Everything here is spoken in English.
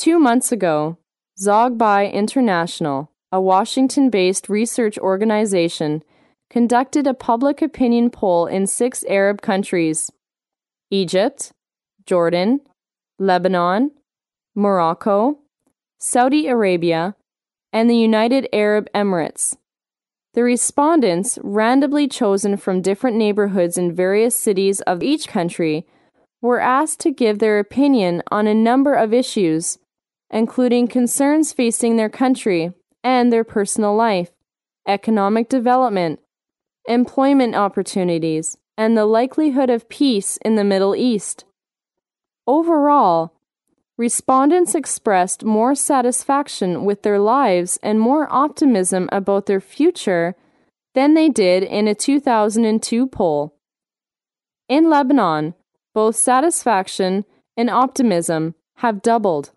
2 months ago, Zogby International, a Washington-based research organization, conducted a public opinion poll in 6 Arab countries: Egypt, Jordan, Lebanon, Morocco, Saudi Arabia, and the United Arab Emirates. The respondents, randomly chosen from different neighborhoods in various cities of each country, were asked to give their opinion on a number of issues, including concerns facing their country and their personal life, economic development, employment opportunities, and the likelihood of peace in the Middle East. Overall, respondents expressed more satisfaction with their lives and more optimism about their future than they did in a 2002 poll. In Lebanon, both satisfaction and optimism have doubled.